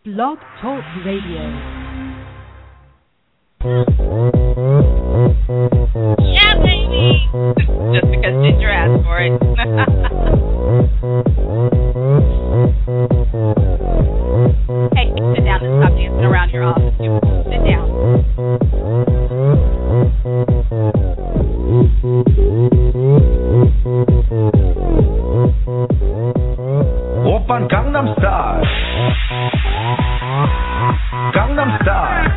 Blog Talk Radio. Yeah, baby! Just because Ginger asked for it. Hey, sit down and stop dancing around your office. Sit down. Oppan Gangnam Style. Gangnam Style.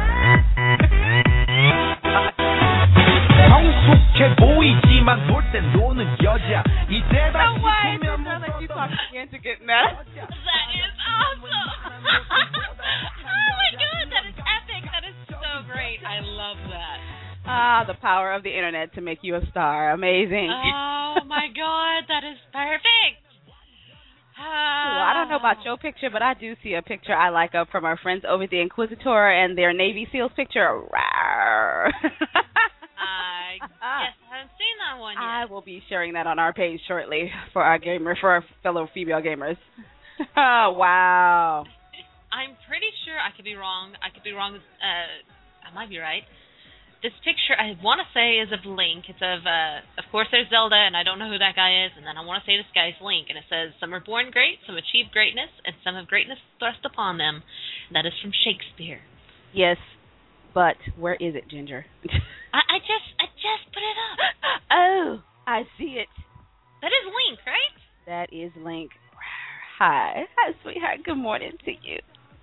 성숙해 보이지만 놀 땐 노는 여자. 이제 다시 보면 That is awesome! Oh my god, that is epic! That is so great. I love that. Ah, the power of the internet to make you a star. Amazing. Oh my god, that is perfect! Well, I don't know about your picture, but I do see a picture I like up from our friends over at the Inquisitor and their Navy SEALs picture. Rawr. Yes, I haven't seen that one yet. I will be sharing that on our page shortly for our fellow female gamers. Oh, wow. I'm pretty sure I could be wrong. I might be right. This picture, I want to say, is of Link. It's of course, there's Zelda, and I don't know who that guy is. And then I want to say this guy's Link, and it says, "Some are born great, some achieve greatness, and some have greatness thrust upon them." That is from Shakespeare. Yes, but where is it, Ginger? I just put it up. Oh, I see it. That is Link, right? That is Link. Hi, sweetheart. Good morning to you.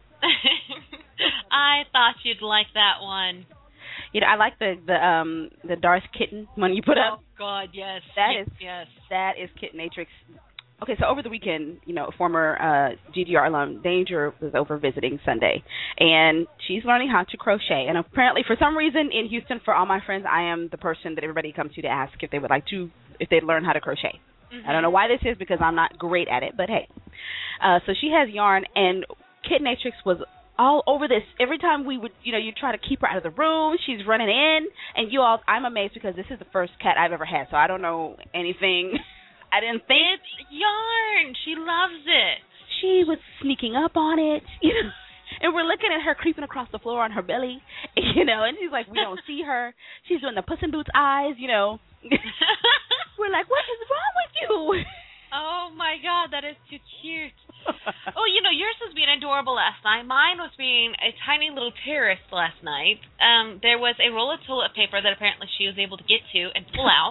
I thought you'd like that one. You know, I like the Darth Kitten one you put up. Oh God, yes. Yes. That is Kittenatrix. Okay, so over the weekend, former GDR alum Danger was over visiting Sunday, and she's learning how to crochet. And apparently, for some reason, in Houston, for all my friends, I am the person that everybody comes to ask if they would like to, if they'd learn how to crochet. Mm-hmm. I don't know why this is, because I'm not great at it, but hey. So she has yarn, and Kittenatrix was all over this. Every time we would, you try to keep her out of the room, she's running in, and I'm amazed because this is the first cat I've ever had, so I don't know anything. I didn't think. It's yarn. She loves it. She was sneaking up on it, and we're looking at her creeping across the floor on her belly, and she's like, we don't see her. She's doing the Puss in Boots eyes, We're like, what is wrong with you? Oh, my God, that is too cute. Oh, yours was being adorable last night. Mine was being a tiny little terrorist last night. There was a roll of toilet paper that apparently she was able to get to and pull out.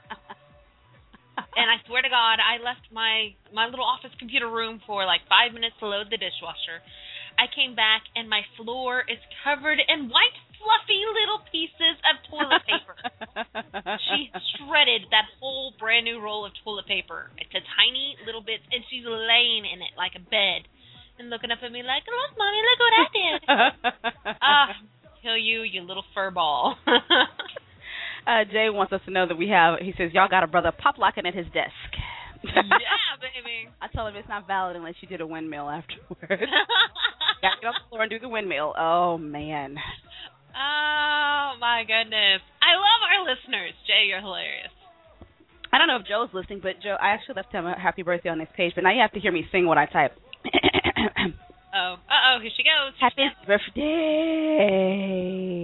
And I swear to God, I left my little office computer room for like 5 minutes to load the dishwasher. I came back, and my floor is covered in white, fluffy little pieces of toilet paper. She shredded that whole brand new roll of toilet paper into tiny little bits, and she's laying in it like a bed and looking up at me like, "Look, Mommy, look what I did." Kill you, you little fur ball. Jay wants us to know that he says, y'all got a brother pop locking at his desk. Yeah, baby. I told him it's not valid unless you did a windmill afterwards. Got to get on the floor and do the windmill. Oh, man. Oh, my goodness. I love our listeners. Jay, you're hilarious. I don't know if Joe's listening, but Joe, I actually left him a happy birthday on this page, but now you have to hear me sing what I type. Oh, here she goes. Happy birthday.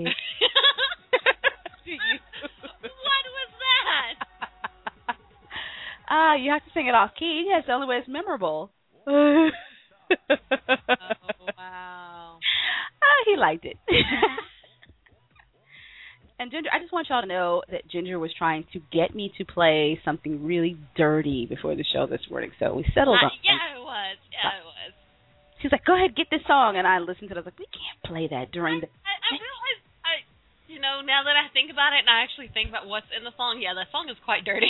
What was that? You have to sing it off key. That's the only way it's memorable. Oh, wow. He liked it. And Ginger, I just want y'all to know that Ginger was trying to get me to play something really dirty before the show this morning, so we settled on. Yeah, it was. She's like, go ahead, get this song, and I listened to it. I was like, we can't play that during the... I realized, now that I think about it, and I actually think about what's in the song, yeah, that song is quite dirty.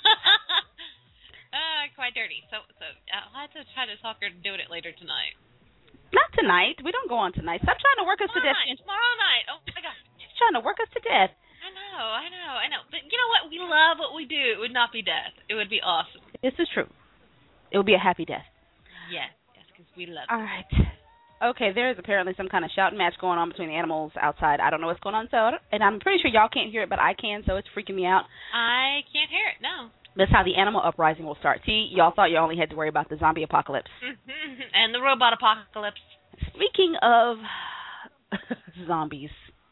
Quite dirty. So I'll have to try to talk her to do it later tonight. Not tonight. We don't go on tonight. Stop trying to work us to death. Tomorrow night. Oh, my God. She's trying to work us to death. I know. But you know what? We love what we do. It would not be death. It would be awesome. This is true. It would be a happy death. Yes, because we love it. All right. Okay, there is apparently some kind of shouting match going on between the animals outside. I don't know what's going on, and I'm pretty sure y'all can't hear it, but I can, so it's freaking me out. I can't hear it, no. That's how the animal uprising will start. See, y'all thought you only had to worry about the zombie apocalypse. And the robot apocalypse. Speaking of zombies.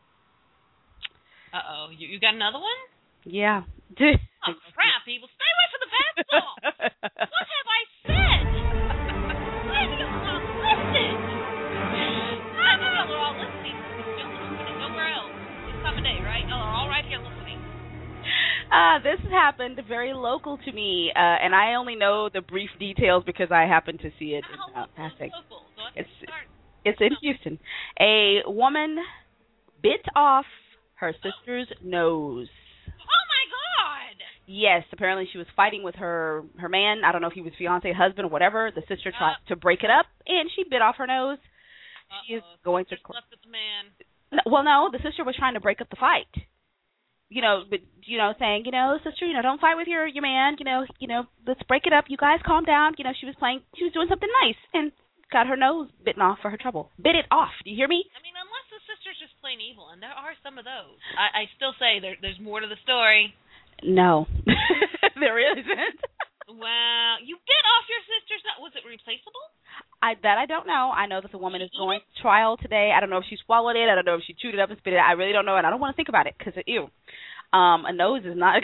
Uh-oh. You got another one? Yeah. Oh, crap, people. Stay away from the basketball. What have I said? Why have you not listened? I know y'all are all listening. Y'all are listening nowhere else. This time of day, right? Y'all are all right here listening. This has happened very local to me, and I only know the brief details because I happen to see it in passing. It's in Houston. A woman bit off her sister's nose. Oh my God! Yes, apparently she was fighting with her man. I don't know if he was fiance, husband, or whatever. The sister tried to break it up, and she bit off her nose. She is going to. Left with the man. Well, no, the sister was trying to break up the fight. But saying, sister, don't fight with your man. Let's break it up. You guys calm down. She was doing something nice and got her nose bitten off for her trouble. Bit it off. Do you hear me? I mean, unless the sister's just plain evil, and there are some of those. I still say there's more to the story. No, there isn't. Wow, you bit off your sister's nose. Was it replaceable? I don't know. I know that the woman is going to trial today. I don't know if she swallowed it. I don't know if she chewed it up and spit it out. I really don't know, and I don't want to think about it because ew. A nose is not.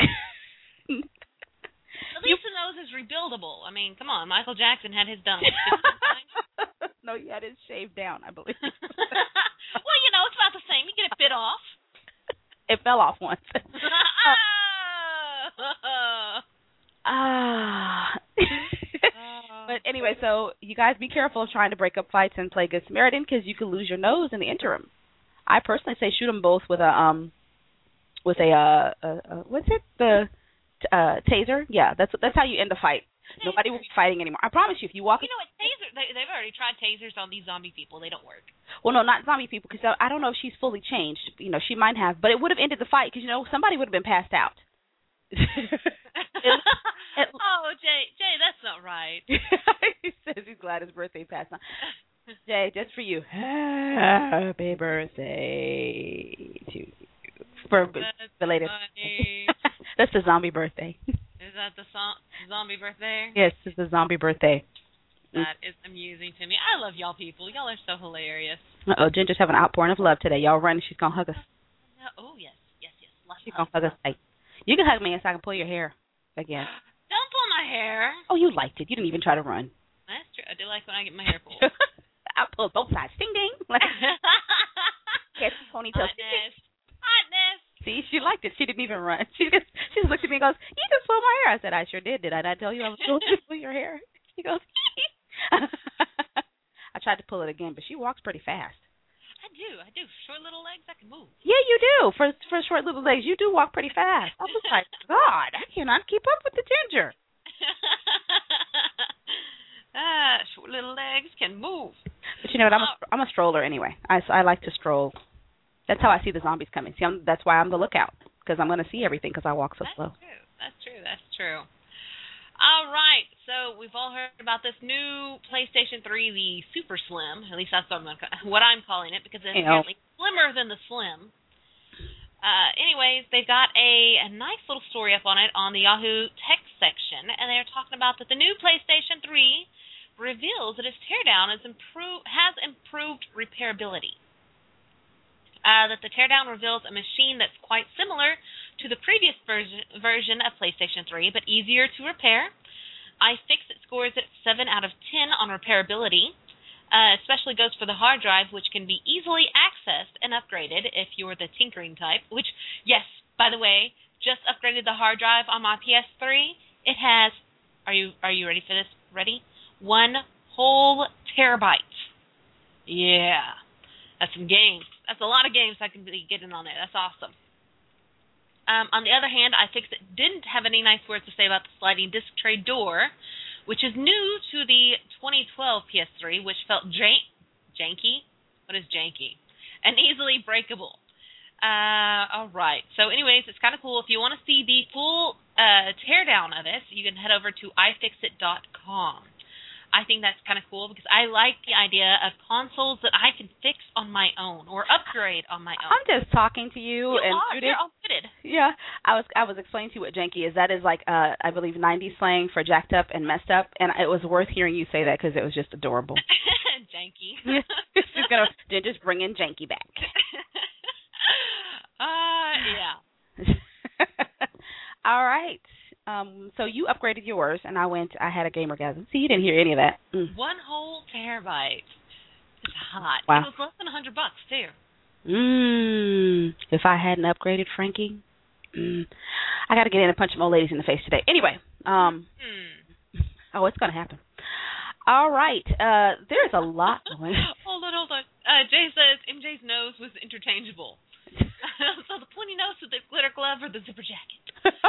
At least the nose is rebuildable. I mean, come on, Michael Jackson had his done. No, he had his shaved down, I believe. Well, it's not the same. You get it bit off. It fell off once. But anyway, so you guys be careful of trying to break up fights and play Good Samaritan because you could lose your nose in the interim. I personally say shoot them both with a what's it, the taser? Yeah, that's how you end the fight. Taser. Nobody will be fighting anymore. I promise you, if you walk. You know what, taser? They've already tried tasers on these zombie people. They don't work. Well, no, not zombie people because I don't know if she's fully changed. She might have, but it would have ended the fight because somebody would have been passed out. Oh, Jay, that's not right. He says he's glad his birthday passed on. Jay, just for you. Happy birthday to you. For belated. That's the zombie birthday. Is that the zombie birthday? Yes, it's the zombie birthday. That is amusing to me. I love y'all people. Y'all are so hilarious. Uh-oh, Ginger's having an outpouring of love today. Y'all run, she's going to hug us. Oh, yes. She's going to hug us. Hey, you can hug me so I can pull your hair again. Don't pull my hair. Oh, you liked it. You didn't even try to run. That's true. I do like when I get my hair pulled. I pulled both sides. Ding, ding. Catch the ponytail. Hotness. See, she liked it. She didn't even run. She just looked at me and goes, "You just pulled my hair." I said, "I sure did I not tell you I was going to pull your hair?" She goes, I tried to pull it again, but she walks pretty fast. I do. Short little legs, I can move. Yeah, you do. For short little legs, you do walk pretty fast. I was like, God, I cannot keep up with the Ginger. Short little legs can move. But you know what? I'm a stroller anyway. I like to stroll. That's how I see the zombies coming. See, that's why I'm the lookout, because I'm going to see everything because I walk so slow. That's true. All right, so we've all heard about this new PlayStation 3, the Super Slim. At least that's what I'm calling it, because it's apparently slimmer than the Slim. Anyways, they've got a nice little story up on it on the Yahoo Tech section, and they're talking about that the new PlayStation 3 reveals that its teardown has improved repairability. That the teardown reveals a machine that's quite similar to the previous version of PlayStation 3, but easier to repair. iFixit scores it 7 out of 10 on repairability. Especially goes for the hard drive, which can be easily accessed and upgraded if you're the tinkering type. Which, yes, by the way, just upgraded the hard drive on my PS3. It has, are you ready for this? Ready? 1 whole terabyte. Yeah, that's some games. That's a lot of games I can be getting on there. That's awesome. On the other hand, iFixit didn't have any nice words to say about the sliding disc tray door, which is new to the 2012 PS3, which felt janky. What is janky? And easily breakable. All right. So anyways, it's kind of cool. If you want to see the full teardown of this, you can head over to iFixit.com. I think that's kind of cool because I like the idea of consoles that I can fix on my own or upgrade on my own. I'm just talking to you. You're all fitted. Yeah, I was explaining to you what janky is. That is like I believe 90s slang for jacked up and messed up, and it was worth hearing you say that because it was just adorable. Janky. She's gonna just bring in janky back. Yeah. All right. So you upgraded yours, and I had a gamergasm. See, you didn't hear any of that. 1 whole terabyte. It's hot. Wow. It was less than $100 too. If I hadn't upgraded, Frankie, I got to get in and punch some old ladies in the face today. Anyway, it's going to happen. All right. There's a lot going on. Hold on. Jay says MJ's nose was interchangeable. So the pointy nose with the glitter glove or the zipper jacket?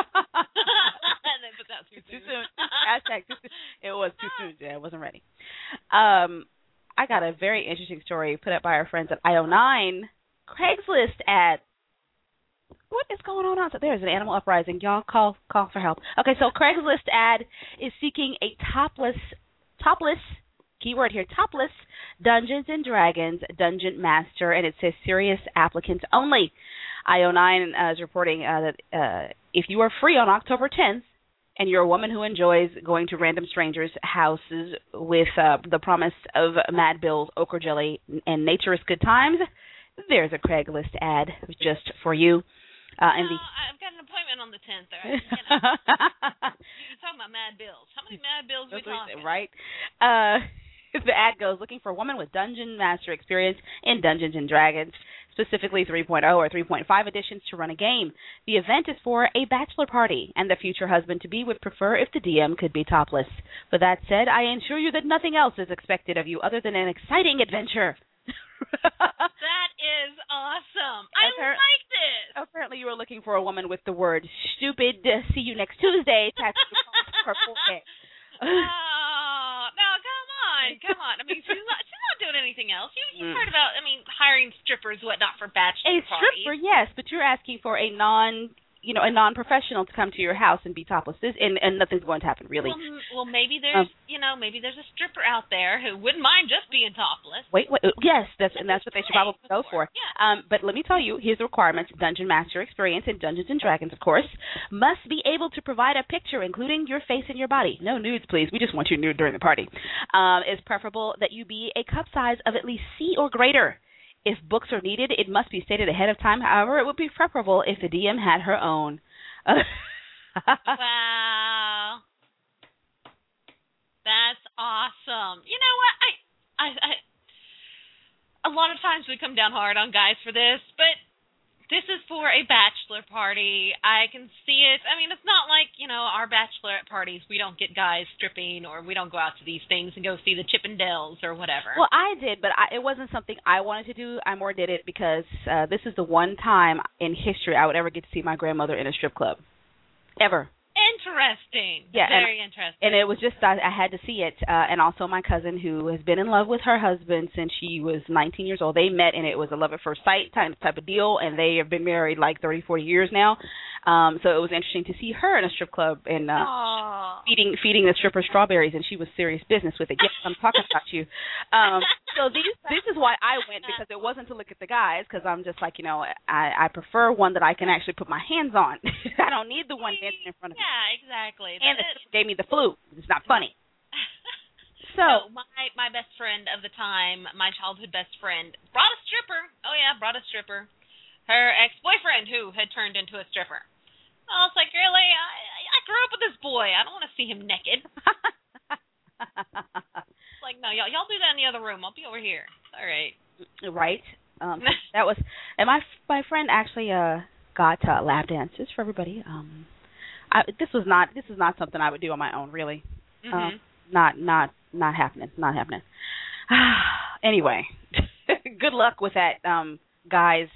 But that's too soon. Hashtag too soon. It was too soon. Yeah, I wasn't ready. I got a very interesting story put up by our friends at IO9 Craigslist ad. What is going on? So there's an animal uprising. Y'all call for help. Okay, so Craigslist ad is seeking a topless, keyword here, topless Dungeons and Dragons Dungeon Master, and it says serious applicants only. IO9 is reporting that if you are free on October 10th, and you're a woman who enjoys going to random strangers' houses with the promise of Mad Bill's okra jelly and nature's good times, there's a Craigslist ad just for you. I've got an appointment on the 10th. Right? You're talking about Mad Bills. How many Mad Bills are we talking? Right. The ad goes, looking for a woman with Dungeon Master experience in Dungeons and Dragons, specifically 3.0 or 3.5 editions to run a game. The event is for a bachelor party, and the future husband-to-be would prefer if the DM could be topless. With that said, I assure you that nothing else is expected of you other than an exciting adventure. That is awesome. I like this. Apparently you were looking for a woman with the word stupid, see you next Tuesday, tattooed on her forehead. Oh, no, come on. I mean, she's not doing anything else. You've heard about, hiring strippers, whatnot, for bachelor parties. A stripper, yes, but you're asking for a non-professional to come to your house and be topless, and nothing's going to happen, really. Well, maybe there's, maybe there's a stripper out there who wouldn't mind just being topless. Wait, yes, that's what they should probably go for. Yeah. But let me tell you, here's the requirements: Dungeon Master experience in Dungeons and Dragons, of course. Must be able to provide a picture, including your face and your body. No nudes, please. We just want you nude during the party. It's preferable that you be a cup size of at least C or greater. If books are needed, it must be stated ahead of time. However, it would be preferable if the DM had her own. Wow. That's awesome. You know what? I a lot of times we come down hard on guys for this, but this is for a bachelor party. I can see it. It's not like, our bachelorette parties, we don't get guys stripping or we don't go out to these things and go see the Chippendales or whatever. Well, I did, but it wasn't something I wanted to do. I more did it because this is the one time in history I would ever get to see my grandmother in a strip club. Ever. Interesting. Yeah, very interesting. And it was just, I had to see it. And also my cousin, who has been in love with her husband since she was 19 years old. They met, and it was a love at first sight type of deal, and they have been married like 30, 40 years now. So it was interesting to see her in a strip club and feeding the stripper strawberries, and she was serious business with it. Yes, I'm talking about you. So this is why I went, because it wasn't to look at the guys, because I'm just like, I prefer one that I can actually put my hands on. I don't need the one dancing in front of me. Yeah, exactly. And it gave me the flu. It's not funny. So my best friend of the time, my childhood best friend, brought a stripper. Oh, yeah, brought a stripper. Her ex-boyfriend, who had turned into a stripper. I was like, really? I grew up with this boy. I don't want to see him naked. It's like, no, y'all do that in the other room. I'll be over here. All right. Right. That was, and my friend actually got lap dances for everybody. This is not something I would do on my own, really. Mm-hmm. Not happening. Not happening. Anyway, good luck with that, guys.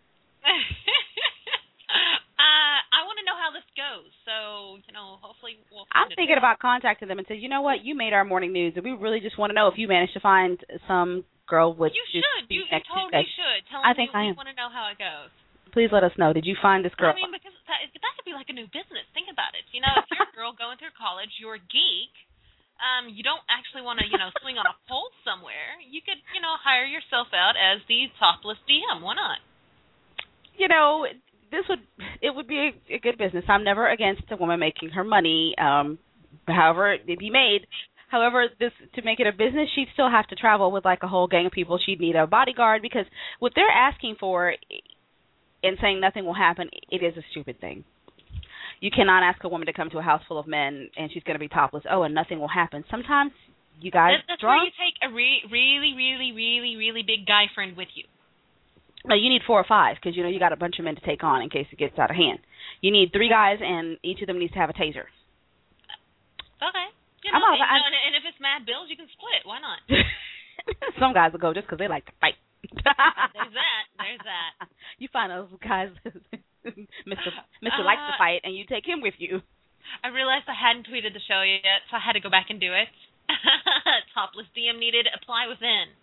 I want to know how this goes. So, hopefully we'll I'm thinking about contacting them and say, you know what, you made our morning news, and we really just want to know if you managed to find some girl with. You should. You totally should. Tell them we want to know how it goes. Please let us know. Did you find this girl? Because that could be like a new business. Think about it. If you're a girl going through college, you're a geek. You don't actually want to, swing on a pole somewhere. You could, hire yourself out as the topless DM. Why not? it would be a good business. I'm never against a woman making her money, however it be made. However, to make it a business, she'd still have to travel with like a whole gang of people. She'd need a bodyguard because what they're asking for and saying nothing will happen, it is a stupid thing. You cannot ask a woman to come to a house full of men and she's going to be topless. Oh, and nothing will happen. Sometimes you guys That's drunk. where you take a really, really, really, really big guy friend with you. No, you need 4 or 5 because you got a bunch of men to take on in case it gets out of hand. You need 3 guys and each of them needs to have a taser. Okay. And if it's Mad Bills, you can split. Why not? Some guys will go just because they like to fight. There's that. You find those guys, Mr. likes to fight, and you take him with you. I realized I hadn't tweeted the show yet, so I had to go back and do it. Topless DM needed. Apply within.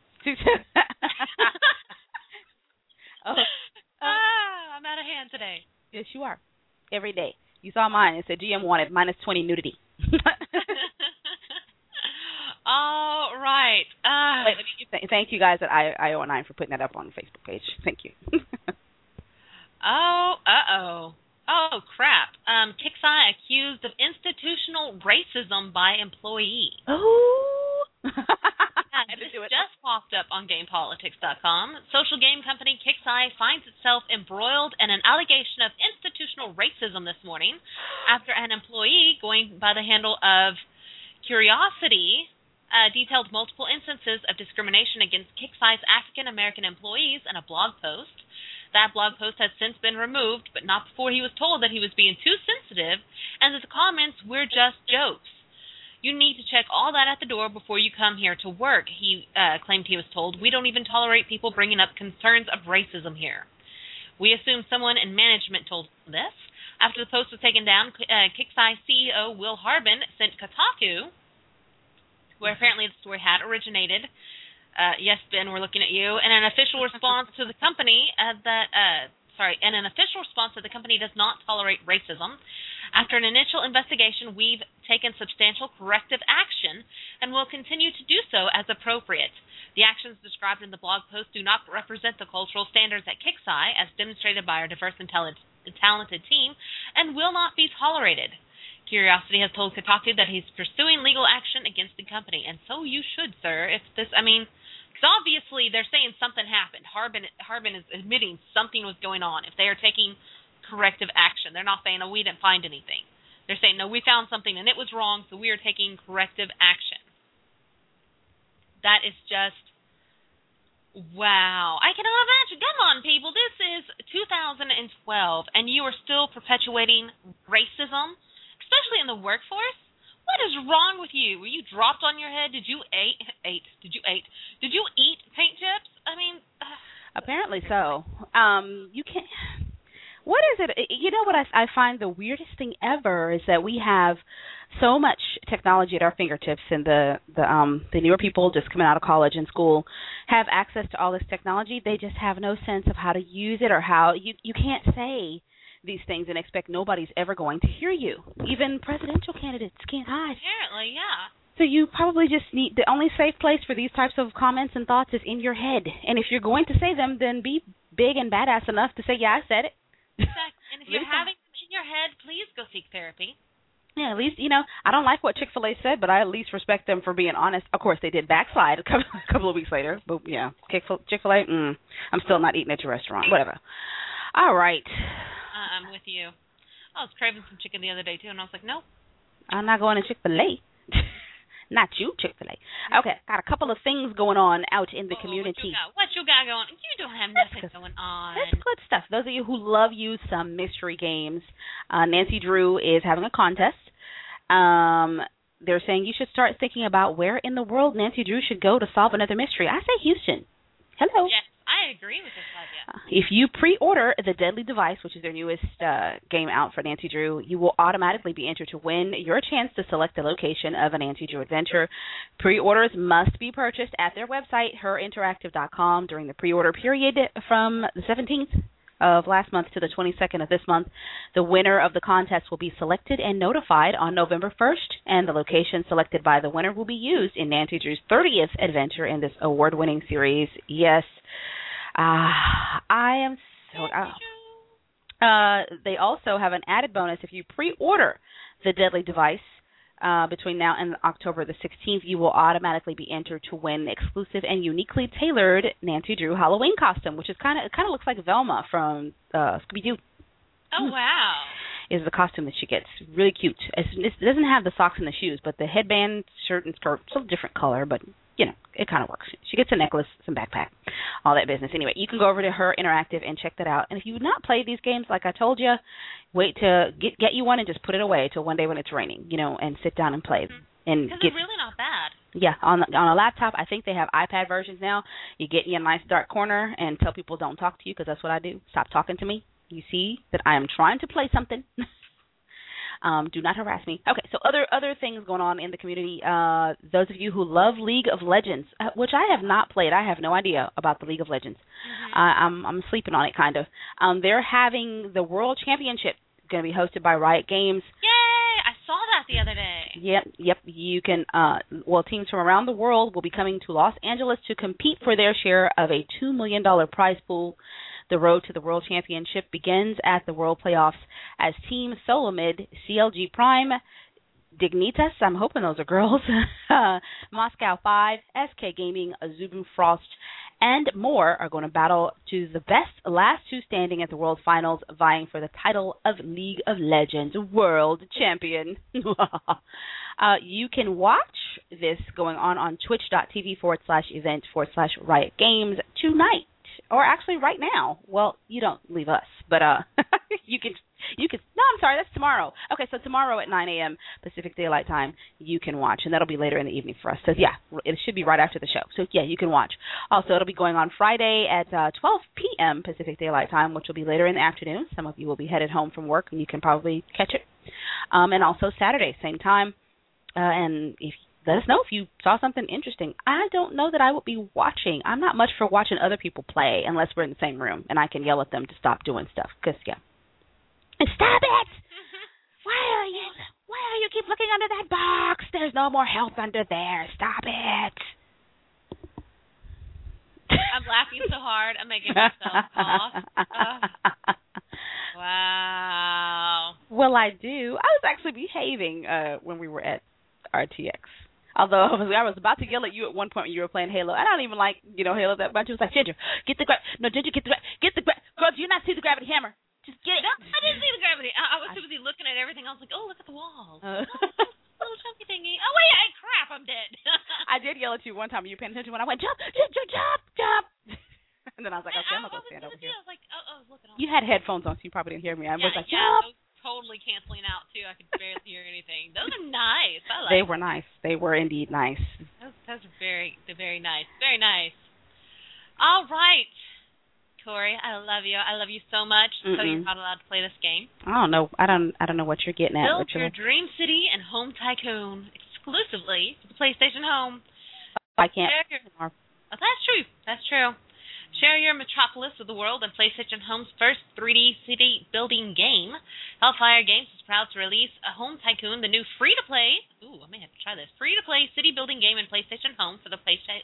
I'm out of hand today. Yes, you are. Every day. You saw mine. It said GM wanted -20 nudity. All right. Thank you guys at IO9 for putting that up on the Facebook page. Thank you. Oh, crap. Kixeye accused of institutional racism by employee. Oh. This just popped up on GamePolitics.com. Social game company Kixeye finds itself embroiled in an allegation of institutional racism this morning after an employee going by the handle of Curiosity detailed multiple instances of discrimination against Kixeye's African-American employees in a blog post. That blog post has since been removed, but not before he was told that he was being too sensitive and that the comments were just jokes. You need to check all that at the door before you come here to work, he claimed he was told. We don't even tolerate people bringing up concerns of racism here. We assume someone in management told this. After the post was taken down, Kixeye CEO Will Harbin sent Kotaku, where apparently the story had originated. Yes, Ben, we're looking at you. And an official response to the company does not tolerate racism. After an initial investigation, we've taken substantial corrective action and will continue to do so as appropriate. The actions described in the blog post do not represent the cultural standards at Kixeye, as demonstrated by our diverse and talented team, and will not be tolerated. Curiosity has told Kotaku that he's pursuing legal action against the company, and so you should, sir. Because obviously they're saying something happened. Harbin is admitting something was going on. If they are taking corrective action, they're not saying, "Oh, we didn't find anything." They're saying, "No, we found something and it was wrong, so we are taking corrective action." That is just wow. I cannot imagine. Come on, people. This is 2012, and you are still perpetuating racism, especially in the workforce. What is wrong with you? Were you dropped on your head? Did you eat paint chips? Apparently so. You can't. What is it? You know what I find the weirdest thing ever is that we have so much technology at our fingertips, and the newer people just coming out of college and school have access to all this technology. They just have no sense of how to use it or how you can't say these things and expect nobody's ever going to hear you. Even presidential candidates can't hide. Apparently, yeah. So you probably just need, the only safe place for these types of comments and thoughts is in your head. And if you're going to say them, then be big and badass enough to say, yeah, I said it. Exactly. And if you're having them in your head, please go seek therapy. Yeah, at least, I don't like what Chick-fil-A said, but I at least respect them for being honest. Of course, they did backslide a couple of weeks later. But, yeah, Chick-fil-A, I'm still not eating at your restaurant. Whatever. All right. I'm with you. I was craving some chicken the other day, too, and I was like, nope. I'm not going to Chick-fil-A. Not you, Chick-fil-A. Okay, got a couple of things going on out in the community. What you got going on? You don't have nothing going on. That's good stuff. Those of you who love some mystery games, Nancy Drew is having a contest. They're saying you should start thinking about where in the world Nancy Drew should go to solve another mystery. I say Houston. Hello. Yes, I agree with this idea. If you pre-order The Deadly Device, which is their newest game out for Nancy Drew, you will automatically be entered to win your chance to select the location of a Nancy Drew adventure. Pre-orders must be purchased at their website, herinteractive.com, during the pre-order period from the 17th of last month to the 22nd of this month. The winner of the contest will be selected and notified on November 1st, and the location selected by the winner will be used in Nancy Drew's 30th adventure in this award-winning series. Yes, I am so... They also have an added bonus if you pre-order the Deadly Device. Between now and October the 16th, you will automatically be entered to win the exclusive and uniquely tailored Nancy Drew Halloween costume, which is kind of looks like Velma from Scooby-Doo. Oh, wow. Is the costume that she gets. Really cute. It doesn't have the socks and the shoes, but the headband, shirt, and skirt, it's a different color, but, it kind of works. She gets a necklace, some backpack, all that business. Anyway, you can go over to Her Interactive and check that out. And if you've not played these games, like I told you, wait to get you one and just put it away till one day when it's raining, and sit down and play. Because they're really not bad. Yeah, on a laptop, I think they have iPad versions now. You get in a nice dark corner and tell people don't talk to you, because that's what I do. Stop talking to me. You see that I am trying to play something. Do not harass me. Okay, so other things going on in the community. Those of you who love League of Legends, which I have not played, I have no idea about the League of Legends. I'm sleeping on it, kind of. They're having the World Championship going to be hosted by Riot Games. Yay! I saw that the other day. Yep. You can. Teams from around the world will be coming to Los Angeles to compete for their share of a $2 million prize pool. The road to the World Championship begins at the World Playoffs as Team Solomid, CLG Prime, Dignitas, I'm hoping those are girls, Moscow 5, SK Gaming, Azubu Frost, and more are going to battle to the best last two standing at the World Finals, vying for the title of League of Legends World Champion. You can watch this going on twitch.tv/event/Riot Games tonight. Or actually right now. Well, you don't leave us, but you can. No, I'm sorry, that's tomorrow. Okay, so tomorrow at 9 a.m. Pacific Daylight Time, you can watch, and that'll be later in the evening for us. So yeah, it should be right after the show. So yeah, you can watch. Also, it'll be going on Friday at 12 p.m. Pacific Daylight Time, which will be later in the afternoon. Some of you will be headed home from work, and you can probably catch it. And also Saturday, same time. And let us know if you saw something interesting. I don't know that I would be watching. I'm not much for watching other people play unless we're in the same room and I can yell at them to stop doing stuff. Because, yeah. And stop it! Why are you keep looking under that box? There's no more health under there. Stop it. I'm laughing so hard, I'm making myself cough. Wow. Well, I do. I was actually behaving when we were at RTX. Although I was about to yell at you at one point when you were playing Halo. I don't even like, Halo that much. It was like, Ginger, get the girl, do you not see the gravity hammer? Just get it. No, I didn't see the gravity. I was too busy looking at everything. I was like, oh, look at the walls. Little chunky thingy. Oh, wait, crap, I'm dead. I did yell at you one time. You were paying attention when I went, jump. And then I was like, okay, I'm not going to stand over here. I was like, oh, look at all. You had headphones on, so you probably didn't hear me. I was like, jump. Totally canceling out too. I could barely hear anything. Those are nice. I like. They were nice. They were indeed nice. Those are very nice. Very nice. All right, Corey. I love you. I love you so much. So you're not allowed to play this game. I don't know. I don't know what you're getting at. Build your dream city and Home Tycoon exclusively for the PlayStation Home. I can't. Oh, that's true. That's true. Share your metropolis with the world in PlayStation Home's first 3D city building game. Hellfire Games is proud to release a Home Tycoon, the new free-to-play, I may have to try this, free-to-play city building game in PlayStation Home for the PlayStation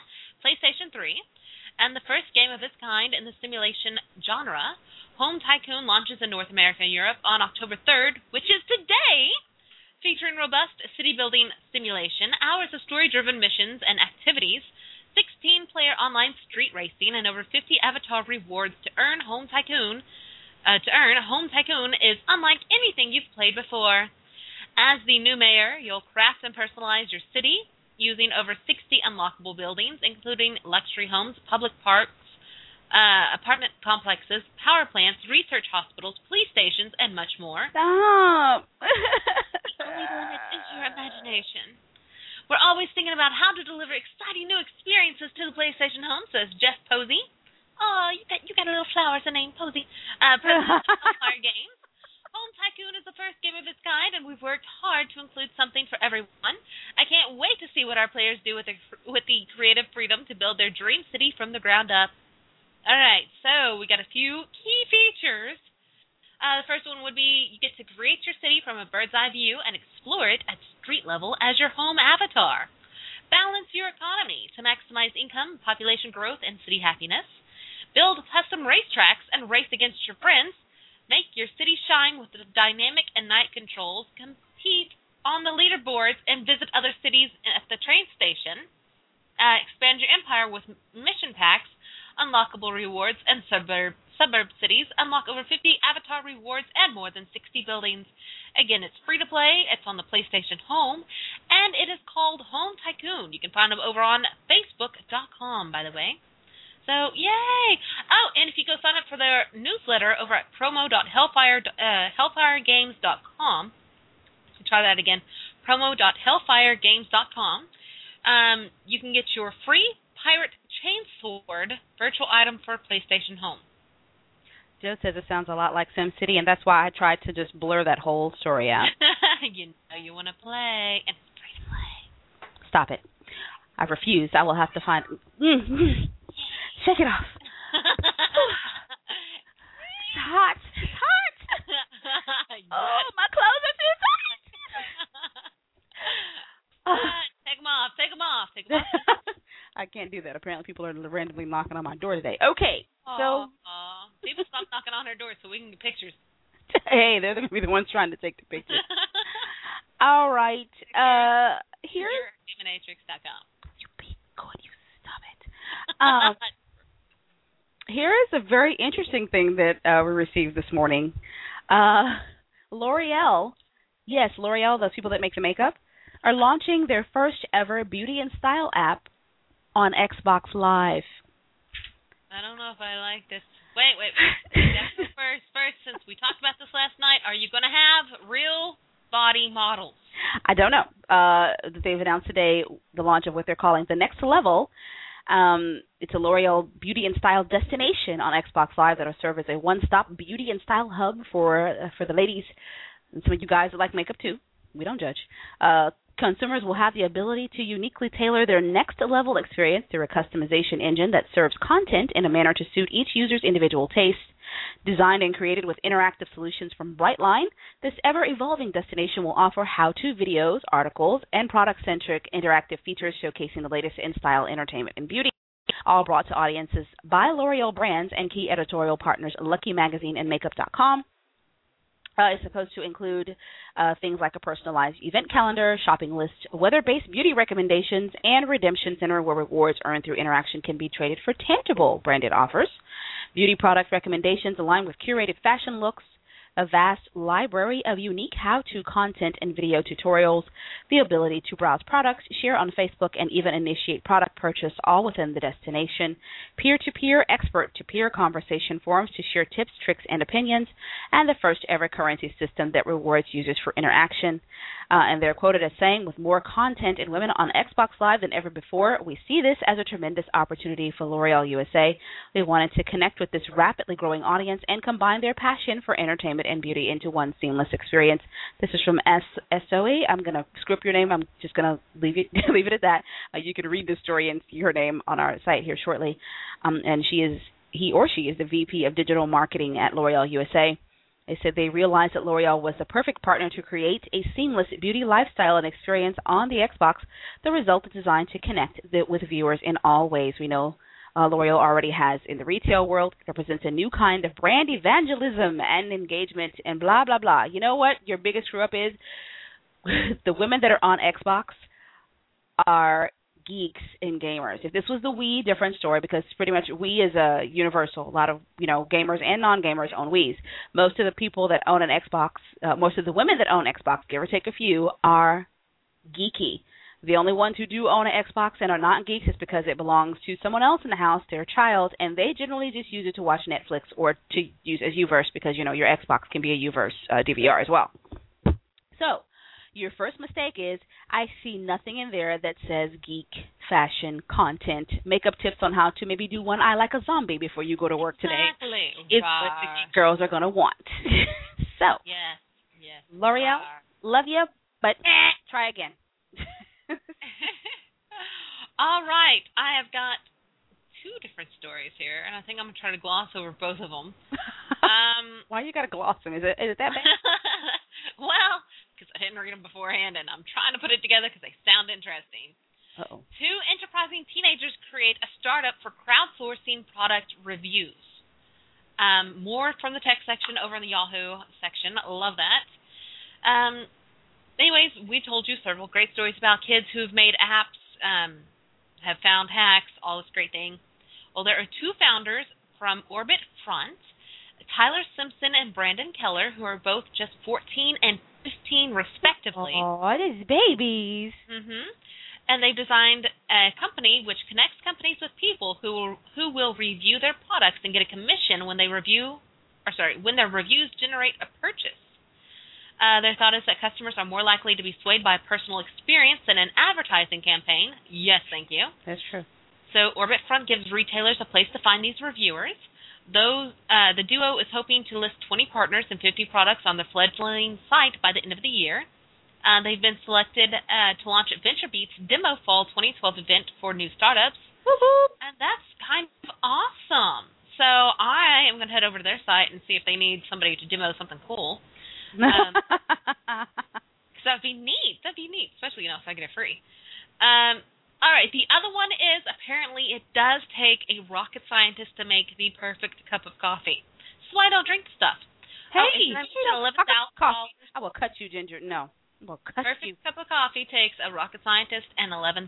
3, and the first game of its kind in the simulation genre. Home Tycoon launches in North America and Europe on October 3rd, which is today, featuring robust city building simulation, hours of story-driven missions and activities, 16-player online street racing, and over 50 avatar rewards to earn Home Tycoon. Home Tycoon is unlike anything you've played before. As the new mayor, you'll craft and personalize your city using over 60 unlockable buildings, including luxury homes, public parks, apartment complexes, power plants, research hospitals, police stations, and much more. Stop! The only limit is your imagination. We're always thinking about how to deliver exciting new experiences to the PlayStation Home, says Jeff Posey. Oh, you got a little flower as a name, Posey. President of Hellfire Games. Home Tycoon is the first game of its kind, and we've worked hard to include something for everyone. I can't wait to see what our players do with the creative freedom to build their dream city from the ground up. All right, so we got a few key features. The first one would be you get to create your city from a bird's eye view and explore it at street level as your home avatar. Balance your economy to maximize income, population growth, and city happiness. Build custom racetracks and race against your friends. Make your city shine with the dynamic and night controls. Compete on the leaderboards and visit other cities at the train station. Expand your empire with mission packs, unlockable rewards, and suburb cities. Unlock over 50 avatar rewards and more than 60 buildings. Again, it's free to play. It's on the PlayStation Home, and it is called Home Tycoon. You can find them over on Facebook.com, by the way. So, yay! Oh, and if you go sign up for their newsletter over at promo.hellfiregames.com, try that again, promo.hellfiregames.com, you can get your free Pirate Chainsword virtual item for PlayStation Home. Joe says it sounds a lot like SimCity, and that's why I tried to just blur that whole story out. You know you want to play, and it's free to play. Stop it. I refuse. I will have to find... Shake it off. It's hot. It's hot. Oh, my clothes are too tight. Take them off. Take them off. Take them off. I can't do that. Apparently, people are randomly knocking on my door today. Okay, so people stop knocking on her door so we can get pictures. Hey, they're going to be the ones trying to take the pictures. All right. Here's Humanmatrix.com. You be good. You stop it. Here is a very interesting thing that we received this morning. L'Oreal, yes, L'Oreal, those people that make the makeup, are launching their first ever beauty and style app on Xbox Live. I don't know if I like this. Wait. First, since we talked about this last night, are you going to have real body models? I don't know. They've announced today the launch of what they're calling the Next Level. It's a L'Oreal beauty and style destination on Xbox Live that will serve as a one-stop beauty and style hub for the ladies and some of you guys that like makeup too. We don't judge. Consumers will have the ability to uniquely tailor their next-level experience through a customization engine that serves content in a manner to suit each user's individual taste. Designed and created with interactive solutions from Brightline, this ever-evolving destination will offer how-to videos, articles, and product-centric interactive features showcasing the latest in style, entertainment, and beauty, all brought to audiences by L'Oreal brands and key editorial partners Lucky Magazine and Makeup.com. It's supposed to include things like a personalized event calendar, shopping list, weather-based beauty recommendations, and redemption center where rewards earned through interaction can be traded for tangible branded offers. Beauty product recommendations align with curated fashion looks, a vast library of unique how-to content and video tutorials, the ability to browse products, share on Facebook, and even initiate product purchase all within the destination, peer-to-peer, expert-to-peer conversation forums to share tips, tricks, and opinions, and the first-ever currency system that rewards users for interaction. And they're quoted as saying, with more content and women on Xbox Live than ever before, we see this as a tremendous opportunity for L'Oreal USA. They wanted to connect with this rapidly growing audience and combine their passion for entertainment and beauty into one seamless experience. This is from SOE. I'm going to screw up your name. I'm just going to leave it at that. You can read the story and see her name on our site here shortly. And he or she is the VP of Digital Marketing at L'Oreal USA. They said they realized that L'Oreal was the perfect partner to create a seamless beauty lifestyle and experience on the Xbox. The result is designed to connect with viewers in all ways. We know L'Oreal already has in the retail world, represents a new kind of brand evangelism and engagement and blah, blah, blah. You know what your biggest screw-up is? The women that are on Xbox are geeks and gamers. If this was the Wii, different story, because pretty much Wii is a universal. A lot of, gamers and non-gamers own Wiis. Most of the people that own an Xbox, most of the women that own Xbox, give or take a few, are geeky. The only ones who do own an Xbox and are not geeks is because it belongs to someone else in the house, their child, and they generally just use it to watch Netflix or to use as Uverse because, your Xbox can be a Uverse DVR as well. So, your first mistake is I see nothing in there that says geek, fashion, content, makeup tips on how to maybe do one eye like a zombie before you go to work today. Exactly. Is what the geek girls are going to want. So, yes. L'Oreal, love you, but try again. All right. I have got two different stories here, and I think I'm going to try to gloss over both of them. Why you got to gloss them? Is it that bad? Well, because I didn't read them beforehand, and I'm trying to put it together because they sound interesting. Uh-oh. Two enterprising teenagers create a startup for crowdsourcing product reviews. More from the tech section over in the Yahoo section. Love that. Anyways, we told you several great stories about kids who've made apps, have found hacks, all this great thing. Well, there are two founders from Orbit Front, Tyler Simpson and Brandon Keller, who are both just 14 and 15 respectively. Oh, these babies. And they've designed a company which connects companies with people who will review their products and get a commission when their reviews generate a purchase. Their thought is that customers are more likely to be swayed by personal experience than an advertising campaign. Yes, thank you. That's true. So Orbit Front gives retailers a place to find these reviewers. The duo is hoping to list 20 partners and 50 products on the fledgling site by the end of the year. They've been selected to launch at VentureBeat's Demo Fall 2012 event for new startups. Woo-hoo. And that's kind of awesome. So I am going to head over to their site and see if they need somebody to demo something cool. Because that'd be neat. That'd be neat, especially, if I get it free. All right, the other one is apparently it does take a rocket scientist to make the perfect cup of coffee. That's why I don't drink stuff. Hey, $11,000. I will cut you, Ginger. No, I will cut perfect you. cup of coffee takes a rocket scientist and $11,000.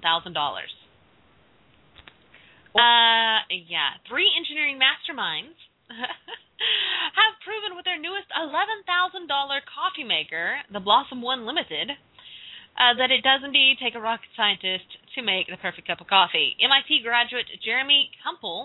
Yeah, 3 engineering masterminds have proven with their newest $11,000 coffee maker, the Blossom One Limited, that it does indeed take a rocket scientist to make the perfect cup of coffee. MIT graduate Jeremy Kumpel.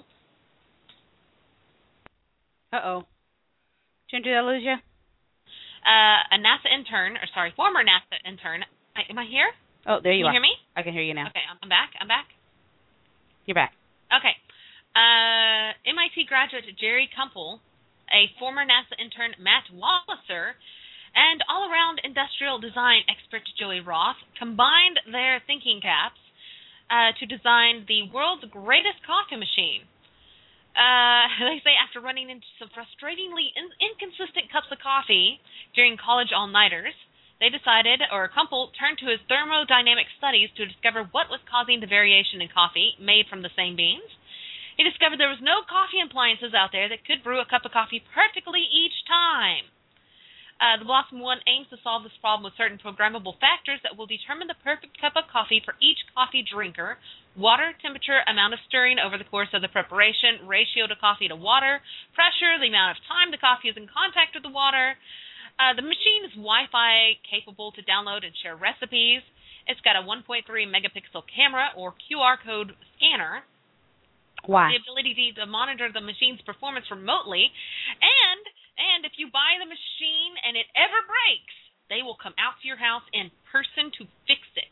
Ginger, did I lose you? A NASA intern, former NASA intern. Am I here? Oh, there you are. Can you hear me? I can hear you now. Okay, I'm back. You're back. Okay. MIT graduate Jerry Kumpel, a former NASA intern Matt Walliser, and all-around industrial design expert Joey Roth combined their thinking caps to design the world's greatest coffee machine. They say after running into some frustratingly inconsistent cups of coffee during college all-nighters, they decided, or Kumpel turned to his thermodynamic studies to discover what was causing the variation in coffee made from the same beans. He discovered there was no coffee appliances out there that could brew a cup of coffee perfectly each time. The Blossom One aims to solve this problem with certain programmable factors that will determine the perfect cup of coffee for each coffee drinker: water, temperature, amount of stirring over the course of the preparation, ratio to coffee to water, pressure, the amount of time the coffee is in contact with the water. The machine is Wi-Fi capable to download and share recipes. It's got a 1.3 megapixel camera or QR code scanner. Why? The ability to monitor the machine's performance remotely, and if you buy the machine and it ever breaks, they will come out to your house in person to fix it.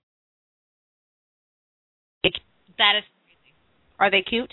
That is crazy. Are they cute?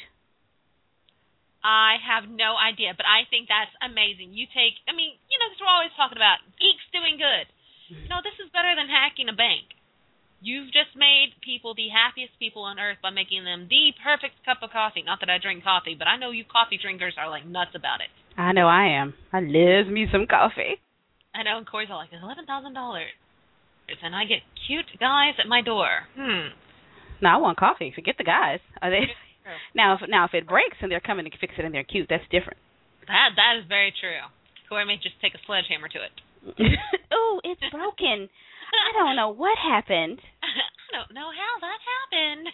I have no idea, but I think that's amazing. Because we're always talking about geeks doing good. No, this is better than hacking a bank. You've just made people the happiest people on earth by making them the perfect cup of coffee. Not that I drink coffee, but I know you coffee drinkers are like nuts about it. I know I am. I love me some coffee. I know, and Corey's all like, $11,000. And I get cute guys at my door. No, I want coffee. Forget the guys. Are they? Now if it breaks and they're coming to fix it and they're cute, that's different. That is very true. Corey may just take a sledgehammer to it. Oh, it's broken. I don't know what happened. I don't know how that happened.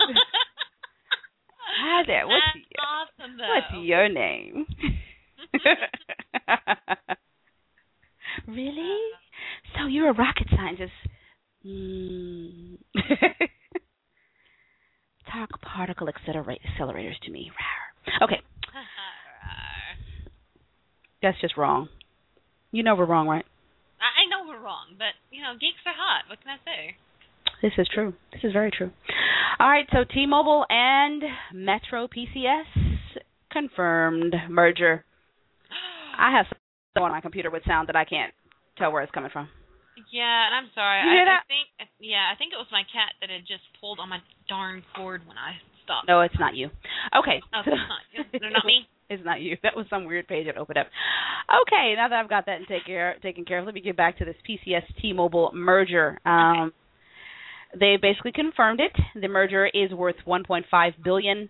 Hi there. That's awesome, though. What's your name? Really? So you're a rocket scientist. Talk particle accelerators to me. Okay. That's just wrong. You know we're wrong, right? I know we're wrong, but, geeks are hot. What can I say? This is true. This is very true. All right, so T-Mobile and Metro PCS confirmed merger. I have something on my computer with sound that I can't tell where it's coming from. Yeah, and I'm sorry. You hear that? I think it was my cat that had just pulled on my darn cord when I stopped. No, it's not you. Okay. Oh, it's not. They're not me? It's not you. That was some weird page that opened up. Okay, now that I've got that taken care of, let me get back to this PCS T-Mobile merger. They basically confirmed it. The merger is worth $1.5 billion.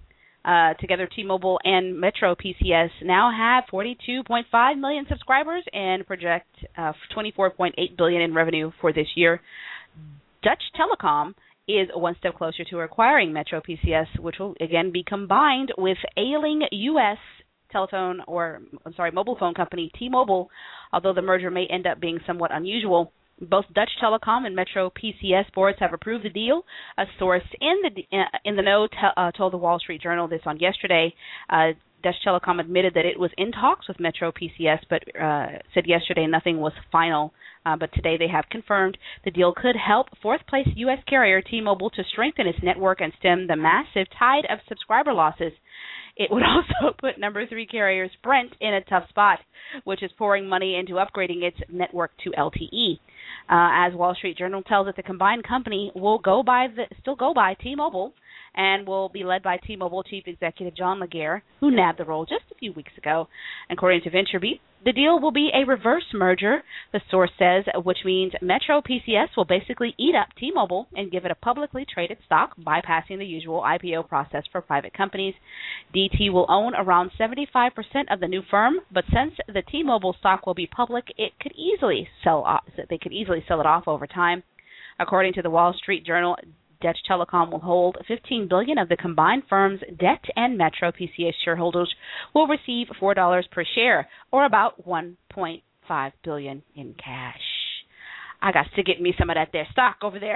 Together, T-Mobile and Metro PCS now have 42.5 million subscribers and project $24.8 billion in revenue for this year. Dutch Telecom is one step closer to acquiring Metro PCS, which will again be combined with ailing U.S. mobile phone company T-Mobile. Although the merger may end up being somewhat unusual, both Dutch Telecom and Metro PCS boards have approved the deal. A source in the know told the Wall Street Journal this on yesterday. Dutch Telecom admitted that it was in talks with Metro PCS, but said yesterday nothing was final. But today they have confirmed the deal could help fourth-place U.S. carrier T-Mobile to strengthen its network and stem the massive tide of subscriber losses. It would also put number 3 carrier Sprint in a tough spot, which is pouring money into upgrading its network to LTE. As Wall Street Journal tells it, the combined company will still go by T-Mobile and will be led by T-Mobile Chief Executive John Legere, who nabbed the role just a few weeks ago. According to VentureBeat, the deal will be a reverse merger, the source says, which means Metro PCS will basically eat up T-Mobile and give it a publicly traded stock, bypassing the usual IPO process for private companies. DT will own around 75% of the new firm, but since the T-Mobile stock will be public, they could easily sell it off over time. According to the Wall Street Journal, Dutch Telecom will hold $15 billion of the combined firm's debt, and Metro PCS shareholders will receive $4 per share, or about $1.5 billion in cash. I got to get me some of that there stock over there.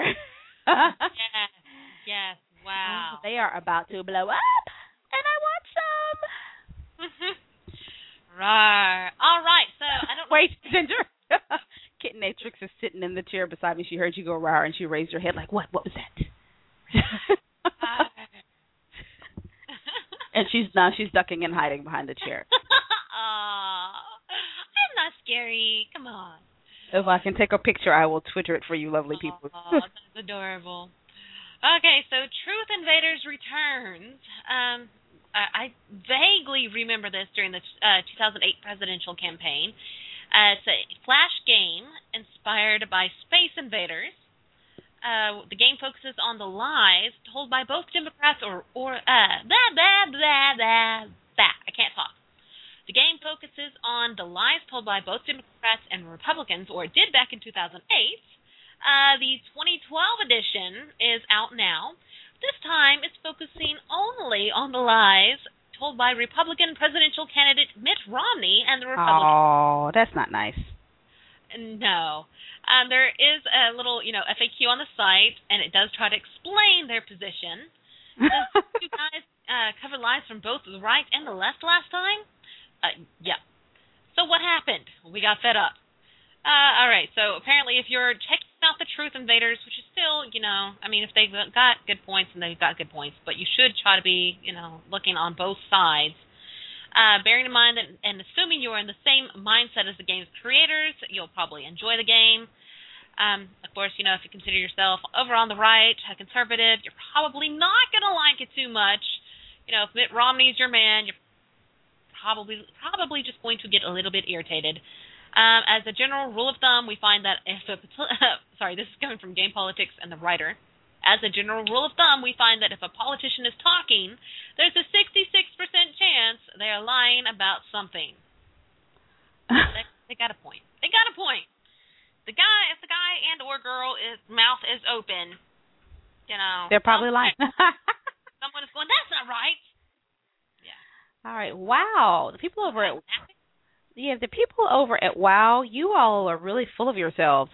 Yes. Wow. They are about to blow up, and I want some. Rawr. All right. So I don't wait, Ginger. Kitten Natrix is sitting in the chair beside me. She heard you go rawr, and she raised her head like, what? What was that? And she's ducking and hiding behind the chair. I'm not scary. Come on. If I can take a picture, I will Twitter it for you, lovely people. That's adorable. Okay, so Truth Invaders returns. I vaguely remember this during the 2008 presidential campaign. It's a flash game inspired by Space Invaders. The game focuses on the lies told by both Democrats I can't talk. The game focuses on the lies told by both Democrats and Republicans, or it did back in 2008. The 2012 edition is out now. This time it's focusing only on the lies told by Republican presidential candidate Mitt Romney and the Republicans. Oh, that's not nice. No. There is a little, FAQ on the site, and it does try to explain their position. You guys covered lies from both the right and the left last time? Yeah. So what happened? We got fed up. All right, so apparently if you're checking out the Truth Invaders, which is still, if they've got good points, and they've got good points, but you should try to be, looking on both sides. Bearing in mind that, and assuming you're in the same mindset as the game's creators, you'll probably enjoy the game. Of course, if you consider yourself over on the right, a conservative, you're probably not going to like it too much. If Mitt Romney's your man, you're probably just going to get a little bit irritated. As a general rule of thumb, we find that if this is coming from Game Politics and the writer. As a general rule of thumb, we find that if a politician is talking, there's a 66% chance they are lying about something. They got a point. They got a point. If the guy and or girl mouth is open, they're probably lying. Someone is going, that's not right. Yeah. All right. Wow. The people over at WoW, you all are really full of yourselves.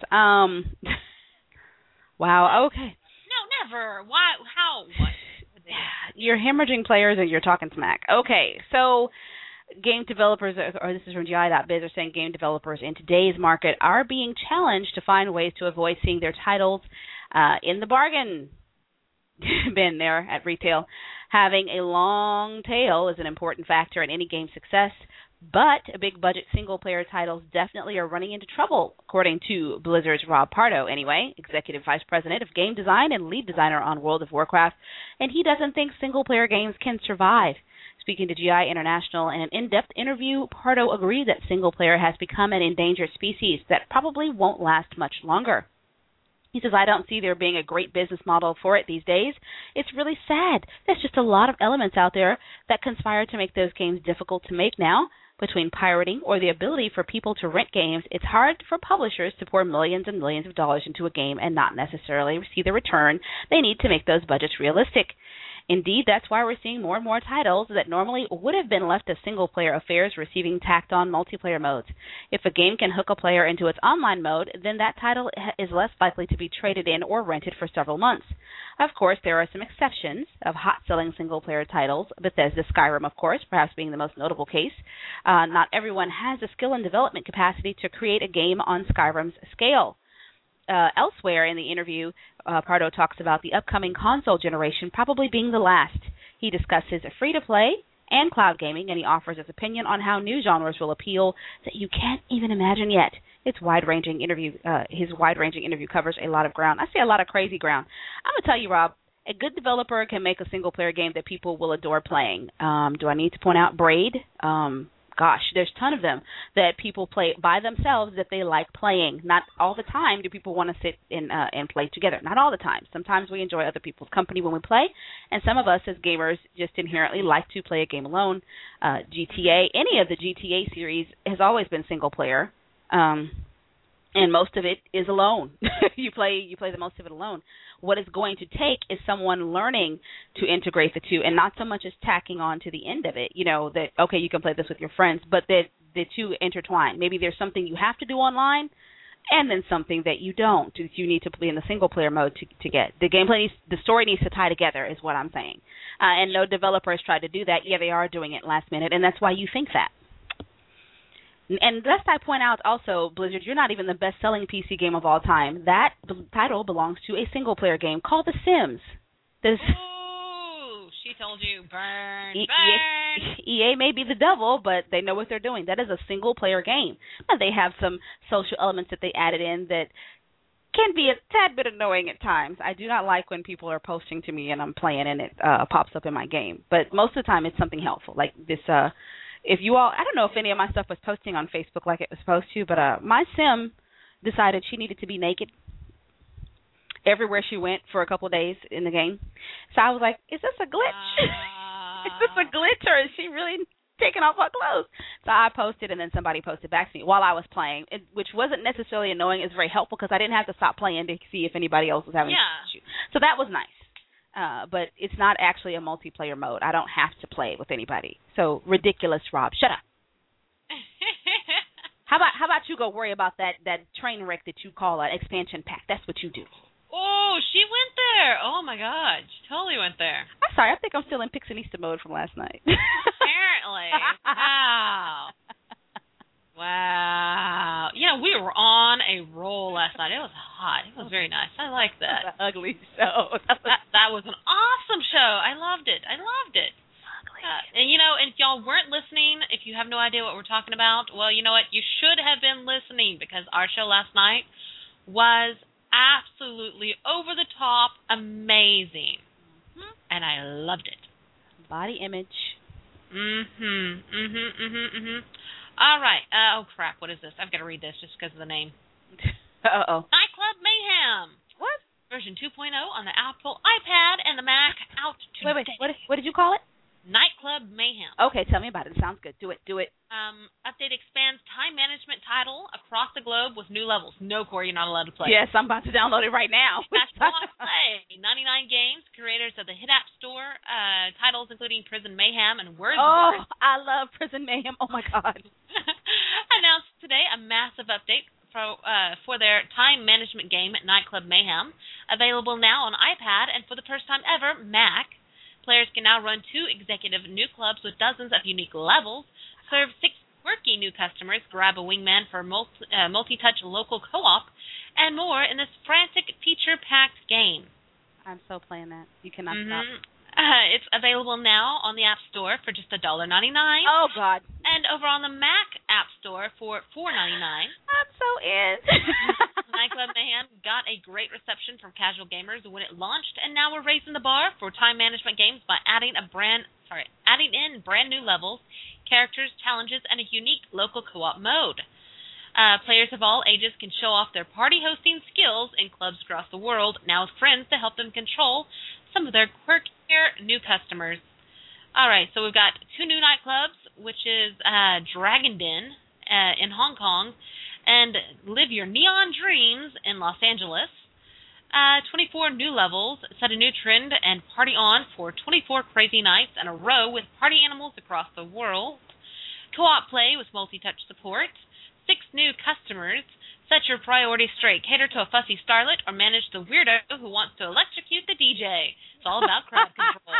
Wow. Okay. No, never. Why? How? What? You're hemorrhaging players and you're talking smack. Okay, so game developers, or this is from GI.biz, are saying game developers in today's market are being challenged to find ways to avoid seeing their titles in the bargain bin there at retail. Having a long tail is an important factor in any game success, but big-budget single-player titles definitely are running into trouble, according to Blizzard's Rob Pardo, anyway, Executive Vice President of Game Design and Lead Designer on World of Warcraft, and he doesn't think single-player games can survive. Speaking to GI International in an in-depth interview, Pardo agreed that single-player has become an endangered species that probably won't last much longer. He says, I don't see there being a great business model for it these days. It's really sad. There's just a lot of elements out there that conspire to make those games difficult to make now. Between pirating or the ability for people to rent games, it's hard for publishers to pour millions and millions of dollars into a game and not necessarily see the return they need to make those budgets realistic. Indeed, that's why we're seeing more and more titles that normally would have been left as single-player affairs receiving tacked-on multiplayer modes. If a game can hook a player into its online mode, then that title is less likely to be traded in or rented for several months. Of course, there are some exceptions of hot-selling single-player titles, Bethesda Skyrim, of course, perhaps being the most notable case. Not everyone has the skill and development capacity to create a game on Skyrim's scale. Elsewhere in the interview, Pardo talks about the upcoming console generation probably being the last. He discusses free-to-play and cloud gaming, and he offers his opinion on how new genres will appeal that you can't even imagine yet. His wide-ranging interview covers a lot of ground. I see a lot of crazy ground. I'm going to tell you, Rob, a good developer can make a single-player game that people will adore playing. Do I need to point out Braid? Gosh, there's a ton of them that people play by themselves that they like playing. Not all the time do people want to sit and play together. Not all the time. Sometimes we enjoy other people's company when we play, and some of us as gamers just inherently like to play a game alone. GTA, any of the GTA series has always been single player, and most of it is alone. you play the most of it alone. What it's going to take is someone learning to integrate the two, and not so much as tacking on to the end of it. You know, that, okay, you can play this with your friends, but that the two intertwine. Maybe there's something you have to do online, and then something that you don't. You need to play in the single-player mode to get. The gameplay the story needs to tie together is what I'm saying. And no developer has tried to do that. Yeah, they are doing it last minute, and that's why you think that. And lest I point out also, Blizzard, you're not even the best-selling PC game of all time. That title belongs to a single-player game called The Sims. Ooh, she told you, burn. EA may be the devil, but they know what they're doing. That is a single-player game. Now, they have some social elements that they added in that can be a tad bit annoying at times. I do not like when people are posting to me and I'm playing and it pops up in my game. But most of the time, it's something helpful, like this. If you all, I don't know if any of my stuff was posting on Facebook like it was supposed to, but my sim decided she needed to be naked everywhere she went for a couple of days in the game. So I was like, is this a glitch? Is this a glitch, or is she really taking off her clothes? So I posted, and then somebody posted back to me while I was playing, which wasn't necessarily annoying. It's very helpful because I didn't have to stop playing to see if anybody else was having an issue. So that was nice. But it's not actually a multiplayer mode. I don't have to play with anybody. So ridiculous, Rob. Shut up. How about you go worry about that train wreck that you call an expansion pack? That's what you do. Oh, she went there. Oh, my God. She totally went there. I'm sorry. I think I'm still in Pixinista mode from last night. Apparently. Wow. Wow. Yeah, we were on a roll last night. It was hot. It was very nice. I like that. That was an ugly show. That was an awesome show. I loved it. Ugly. And, and if y'all weren't listening, if you have no idea what we're talking about, well, you know what? You should have been listening because our show last night was absolutely over-the-top amazing. Mm-hmm. And I loved it. Body image. All right. Oh, crap. What is this? I've got to read this just because of the name. Uh-oh. Nightclub Mayhem. What? Version 2.0 on the Apple iPad and the Mac out today. Wait. What did you call it? Nightclub Mayhem. Okay, tell me about it. It sounds good. Do it. Update expands time management title across the globe with new levels. No, Corey, you're not allowed to play. Yes, I'm about to download it right now. That's what I play. 99 games, creators of the Hit App Store, titles including Prison Mayhem and Wordsworth. Oh, I love Prison Mayhem. Oh, my God. Announced today a massive update for their time management game, Nightclub Mayhem, available now on iPad and for the first time ever, Mac. Players can now run 2 executive new clubs with dozens of unique levels, serve 6 quirky new customers, grab a wingman for multi-touch local co-op, and more in this frantic, feature-packed game. I'm so playing that. You cannot stop. It's available now on the App Store for just $1.99. Oh, God. And over on the Mac App Store for $4.99. I'm so in. Nightclub Mayhem got a great reception from casual gamers when it launched, and now we're raising the bar for time management games by adding in brand new levels, characters, challenges, and a unique local co-op mode. Players of all ages can show off their party hosting skills in clubs across the world, now with friends to help them control some of their quirkier new customers. All right, so we've got 2 new nightclubs, which is Dragon Den in Hong Kong and Live Your Neon Dreams in Los Angeles. 24 new levels set a new trend and party on for 24 crazy nights in a row with party animals across the world. Co-op play with multi-touch support. 6 new customers. Set your priorities straight. Cater to a fussy starlet or manage the weirdo who wants to electrocute the DJ. It's all about crowd control.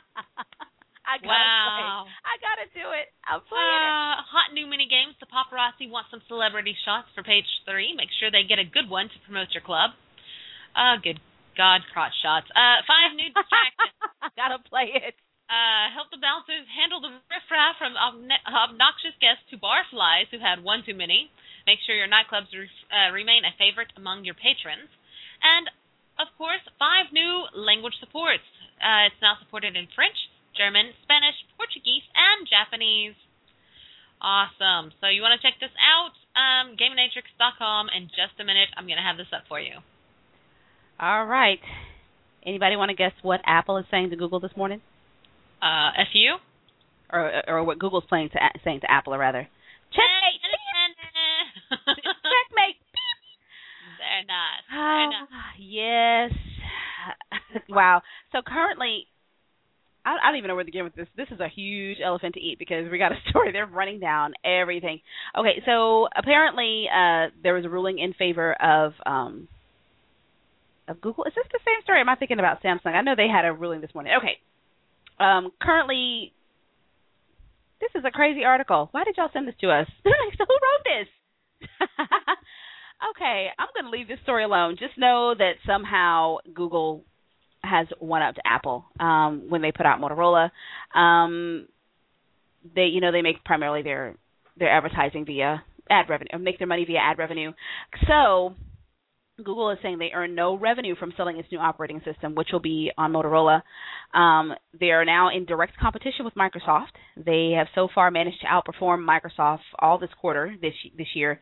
I gotta do it. I'm playing it. Hot new mini games. The paparazzi want some celebrity shots for page 3. Make sure they get a good one to promote your club. Good God, crotch shots. 5 new distractions. Gotta play it. Help the bouncers handle the riffraff from obnoxious guests to barflies who had one too many. Make sure your nightclubs remain a favorite among your patrons. And, of course, 5 new language supports. It's now supported in French, German, Spanish, Portuguese, and Japanese. Awesome. So you want to check this out? GameNatrix.com. In just a minute, I'm going to have this up for you. All right. Anybody want to guess what Apple is saying to Google this morning? FU? Or what Google's saying to Apple, or rather. Checkmate! Checkmate! They're not. Yes. Wow. So currently, I don't even know where to begin with this. This is a huge elephant to eat because we got a story. They're running down everything. Okay, so apparently there was a ruling in favor of Google. Is this the same story? Am I thinking about Samsung? I know they had a ruling this morning. Okay. Currently, this is a crazy article. Why did y'all send this to us? So who wrote this? Okay, I'm going to leave this story alone. Just know that somehow Google has one up to Apple when they put out Motorola. They make primarily their advertising via ad revenue, or make their money via ad revenue. So Google is saying they earn no revenue from selling its new operating system, which will be on Motorola. They are now in direct competition with Microsoft. They have so far managed to outperform Microsoft all this quarter, this year,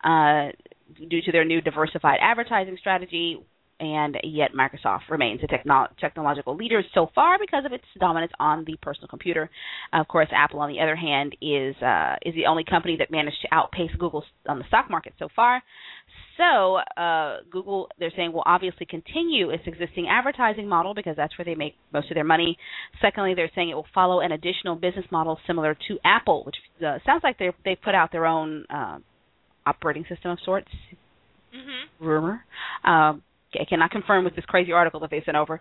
due to their new diversified advertising strategy, and yet Microsoft remains a technological leader so far because of its dominance on the personal computer. Of course, Apple, on the other hand, is the only company that managed to outpace Google on the stock market so far. So Google, they're saying, will obviously continue its existing advertising model because that's where they make most of their money. Secondly, they're saying it will follow an additional business model similar to Apple, which sounds like they put out their own operating system of sorts. Mm-hmm. Rumor. I cannot confirm with this crazy article that they sent over.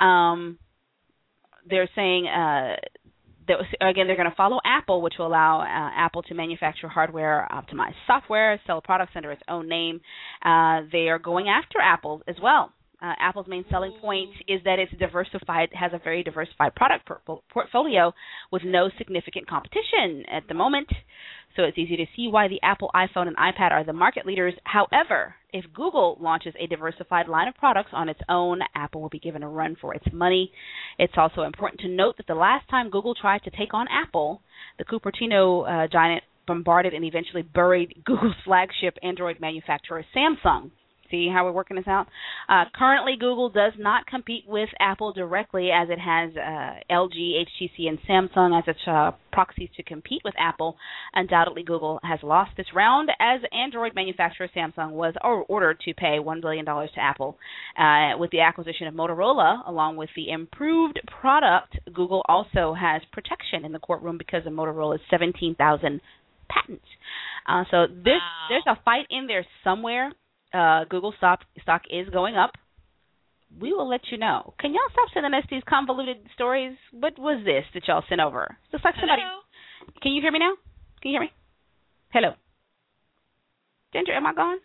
They're saying that, again, they're going to follow Apple, which will allow Apple to manufacture hardware, optimize software, sell products under its own name. They are going after Apple as well. Apple's main selling point is that it's has a very diversified product portfolio with no significant competition at the moment. So it's easy to see why the Apple iPhone and iPad are the market leaders. However, if Google launches a diversified line of products on its own, Apple will be given a run for its money. It's also important to note that the last time Google tried to take on Apple, the Cupertino giant bombarded and eventually buried Google's flagship Android manufacturer, Samsung. See how we're working this out? Currently, Google does not compete with Apple directly, as it has LG, HTC, and Samsung as its proxies to compete with Apple. Undoubtedly, Google has lost this round, as Android manufacturer Samsung was ordered to pay $1 billion to Apple. With the acquisition of Motorola, along with the improved product, Google also has protection in the courtroom because of Motorola's 17,000 patents. So there's a fight in there somewhere. Google stock is going up. We will let you know. Can y'all stop sending us these convoluted stories? What was this that y'all sent over? Just like somebody. Hello? Can you hear me now? Can you hear me? Hello. Ginger, am I gone?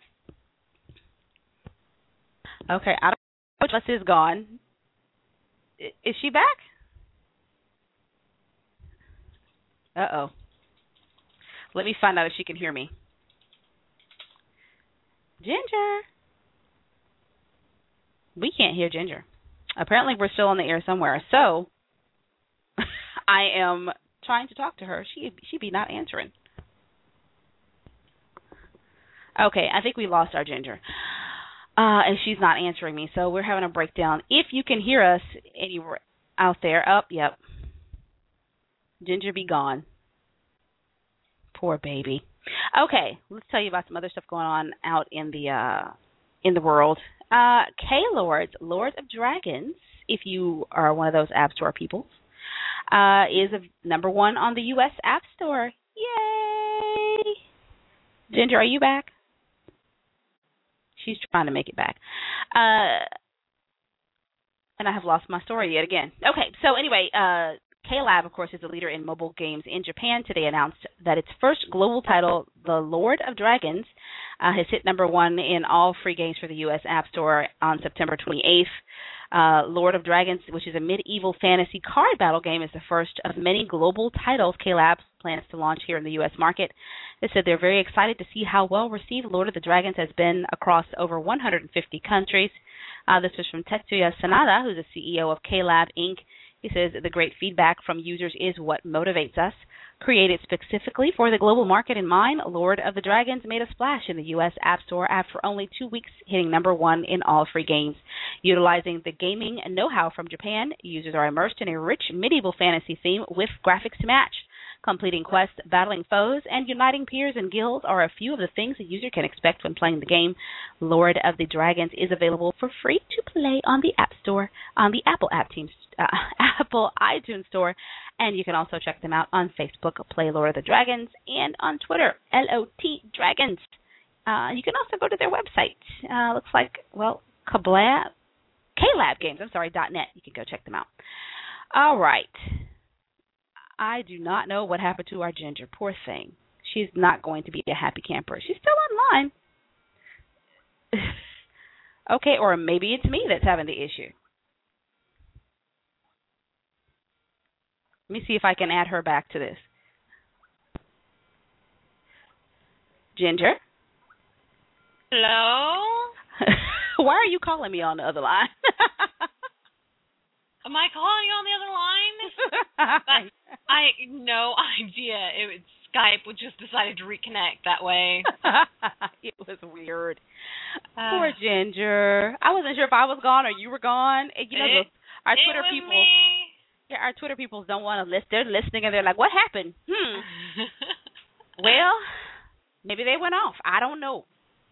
Okay, I don't know if Alice is gone. Is she back? Uh-oh. Let me find out if she can hear me. Ginger. We can't hear Ginger. Apparently we're still on the air somewhere. So I am trying to talk to her. She be not answering. Okay, I think we lost our Ginger. And she's not answering me, so we're having a breakdown. If you can hear us anywhere out there, yep. Ginger be gone. Poor baby. Okay, let's tell you about some other stuff going on out in the world. K-Lords, Lords of Dragons, if you are one of those App Store people, is number one on the U.S. App Store. Yay! Ginger, are you back? She's trying to make it back. And I have lost my story yet again. Okay, so anyway, K-Lab, of course, is a leader in mobile games in Japan. Today announced that its first global title, The Lord of Dragons, has hit number one in all free games for the U.S. App Store on September 28th. Lord of Dragons, which is a medieval fantasy card battle game, is the first of many global titles K-Lab plans to launch here in the U.S. market. They said they're very excited to see how well received Lord of the Dragons has been across over 150 countries. This was from Tetsuya Sanada, who's the CEO of K-Lab Inc. He says the great feedback from users is what motivates us. Created specifically for the global market in mind, Lord of the Dragons made a splash in the U.S. App Store after only 2 weeks, hitting number one in all free games. Utilizing the gaming know-how from Japan, users are immersed in a rich medieval fantasy theme with graphics to match. Completing quests, battling foes, and uniting peers and guilds are a few of the things a user can expect when playing the game. Lord of the Dragons is available for free to play on the App Store, on the Apple iTunes Store, and you can also check them out on Facebook, Play Lord of the Dragons, and on Twitter, LOT Dragons. You can also go to their website. Looks like, KLab Games, .net. You can go check them out. All right. I do not know what happened to our Ginger. Poor thing. She's not going to be a happy camper. She's still online. Okay, or maybe it's me that's having the issue. Let me see if I can add her back to this. Ginger? Hello? Why are you calling me on the other line? Am I calling you on the other line? I no idea. Skype just decided to reconnect that way. It was weird. Poor Ginger. I wasn't sure if I was gone or you were gone. Our Twitter people. Me. Yeah, our Twitter people don't want to list. They're listening and they're like, "What happened?" Well, maybe they went off. I don't know.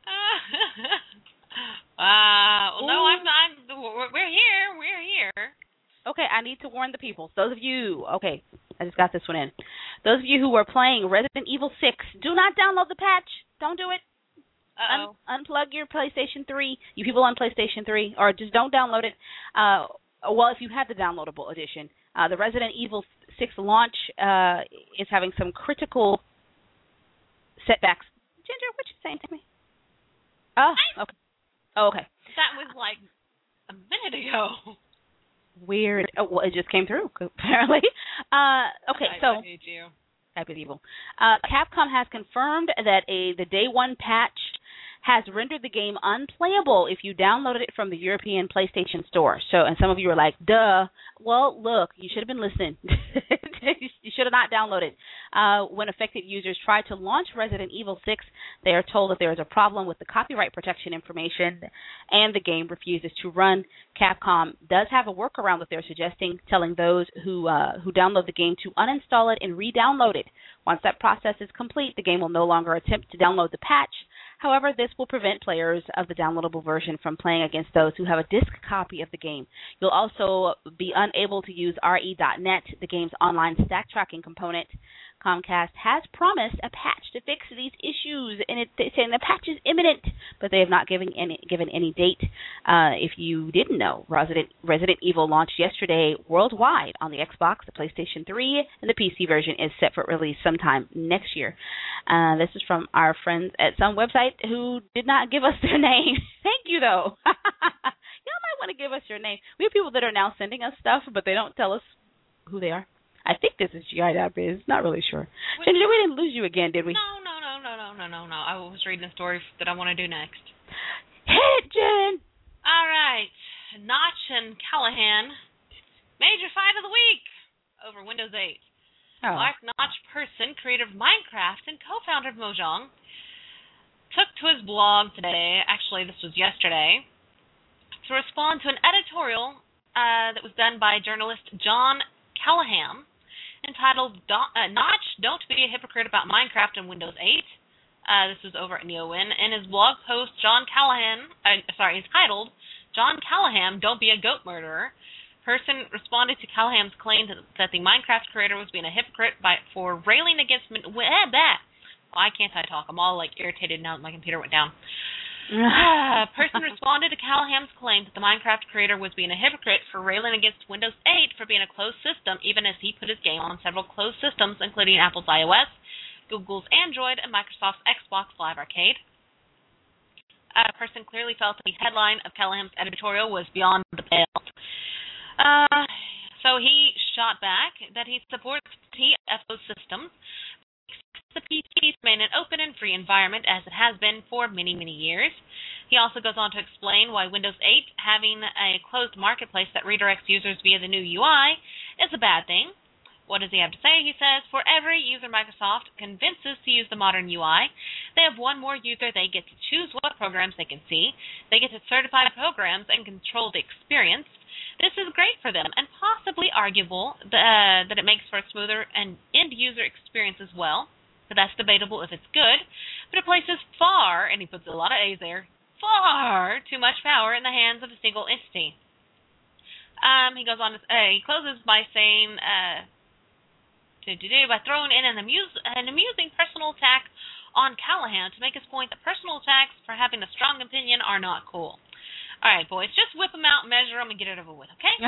No, we're here. We're here. Okay, I need to warn the people. Those of you, okay, I just got this one in. Those of you who are playing Resident Evil 6, do not download the patch. Don't do it. Unplug your PlayStation 3. You people on PlayStation 3, or just don't download it. If you have the downloadable edition, the Resident Evil 6 launch is having some critical setbacks. Ginger, what you saying to me? Oh, okay. Oh, okay. That was like a minute ago. Weird. Oh, well, it just came through, apparently. Okay, I hate you. Type of evil. Capcom has confirmed that the Day 1 patch has rendered the game unplayable if you downloaded it from the European PlayStation Store. And some of you are like, duh. Well, look, you should have been listening. You should have not downloaded. When affected users try to launch Resident Evil 6, they are told that there is a problem with the copyright protection information and the game refuses to run. Capcom does have a workaround that they're suggesting, telling those who download the game to uninstall it and re-download it. Once that process is complete, the game will no longer attempt to download the patch. However, this will prevent players of the downloadable version from playing against those who have a disc copy of the game. You'll also be unable to use RE.net, the game's online stack tracking component. Comcast has promised a patch to fix these issues, and they're saying the patch is imminent, but they have not given any date. If you didn't know, Resident Evil launched yesterday worldwide on the Xbox, the PlayStation 3, and the PC version is set for release sometime next year. This is from our friends at some website who did not give us their name. Thank you, though. Y'all might want to give us your name. We have people that are now sending us stuff, but they don't tell us who they are. I think this is GI.biz. Not really sure. Ginger, we didn't lose you again, did we? No. I was reading a story that I want to do next. Hit it, Jen! All right. Notch and Callahan, major fight of the week over Windows 8. Oh. Mark Notch Person, creator of Minecraft and co-founder of Mojang, took to his blog today, actually this was yesterday, to respond to an editorial that was done by journalist John Callahan entitled Notch, Don't Be a Hypocrite About Minecraft and Windows 8. This was over at NeoWin. In his blog post, he's titled John Callahan, Don't Be a Goat Murderer. Person responded to Callahan's claim that the Minecraft creator was being a hypocrite for railing against why can't I talk? I'm all like irritated now that my computer went down. Person responded to Callahan's claim that the Minecraft creator was being a hypocrite for railing against Windows 8 for being a closed system, even as he put his game on several closed systems, including Apple's iOS, Google's Android, and Microsoft's Xbox Live Arcade. A person clearly felt that the headline of Callahan's editorial was beyond the pale. So he shot back that he supports TFO systems, the PC to remain an open and free environment as it has been for many, many years. He also goes on to explain why Windows 8 having a closed marketplace that redirects users via the new UI is a bad thing. What does he have to say? He says, for every user Microsoft convinces to use the modern UI, they have one more user they get to choose what programs they can see. They get to certify programs and control the experience. This is great for them and possibly arguable that it makes for a smoother and end-user experience as well. But that's debatable if it's good. But it places far, and he puts a lot of A's there, far too much power in the hands of a single entity. He goes on to he closes by saying, by throwing in an amusing personal attack on Callahan to make his point that personal attacks for having a strong opinion are not cool. All right, boys, just whip them out, measure them, and get it over with, okay?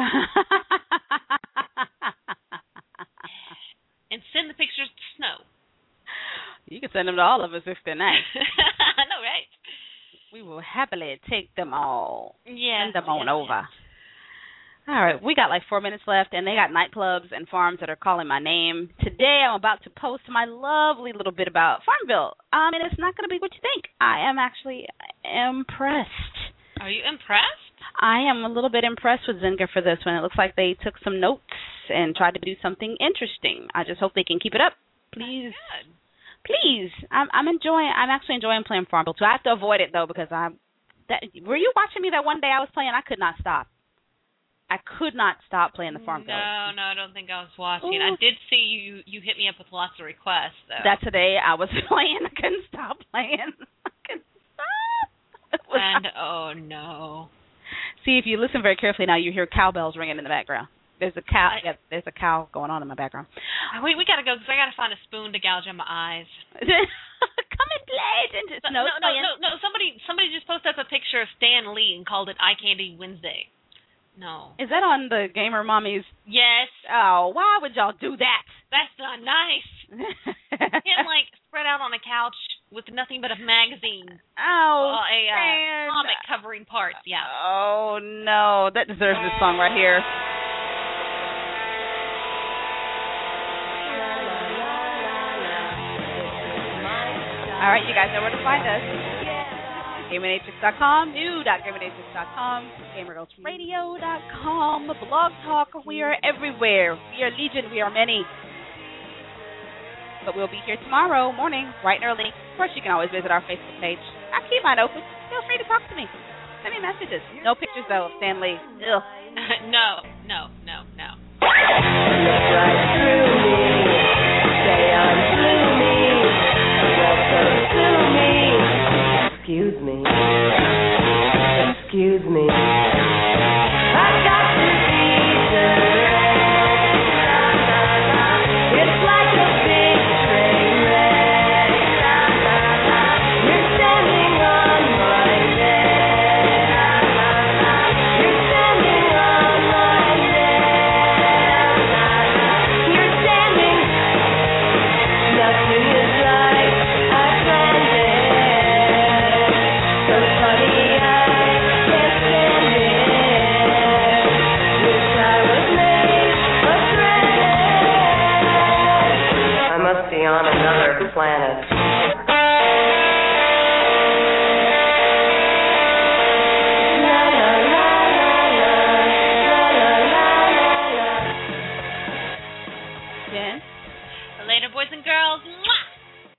And send the pictures to Snow. You can send them to all of us if they're nice. I know, right? We will happily take them all. Yes. Send them on over. All right, we got like 4 minutes left, and they got nightclubs and farms that are calling my name. Today I'm about to post my lovely little bit about Farmville. And it's not going to be what you think. I am actually impressed. Are you impressed? I am a little bit impressed with Zynga for this one. It looks like they took some notes and tried to do something interesting. I just hope they can keep it up. Please. That's good. Please. I'm actually enjoying playing Farmville too. I have to avoid it though because were you watching me that one day I was playing? I could not stop. I could not stop playing the Farmville. No, I don't think I was watching. Ooh. I did see you hit me up with lots of requests though. That today I was playing. I couldn't stop playing. I couldn't stop. And oh no. See, if you listen very carefully now, you hear cowbells ringing in the background. There's a cow. There's a cow going on in my background. We gotta go because I gotta find a spoon to gouge on my eyes. Come and play. No. Somebody just posted up a picture of Stan Lee and called it Eye Candy Wednesday. No. Is that on the Gamer Mommies? Yes. Oh, why would y'all do that? That's not nice. Him like spread out on a couch with nothing but a magazine. Oh, a comic covering parts. Yeah. Oh no, that deserves this song right here. All right, you guys know where to find us. GamerNatrix.com, new.GamerNatrix.com, GamerGhostRadio.com, Blog Talk. We are everywhere. We are legion. We are many. But we'll be here tomorrow morning, bright and early. Of course, you can always visit our Facebook page. I keep mine open. Feel free to talk to me. Send me messages. No pictures, though, of Stan Lee. Ugh. No. Excuse me. I've got to be it's like a big train wreck. You're standing on my neck. You're standing on my neck. You're standing. Nothing is like I planned it. So funny. On another planet.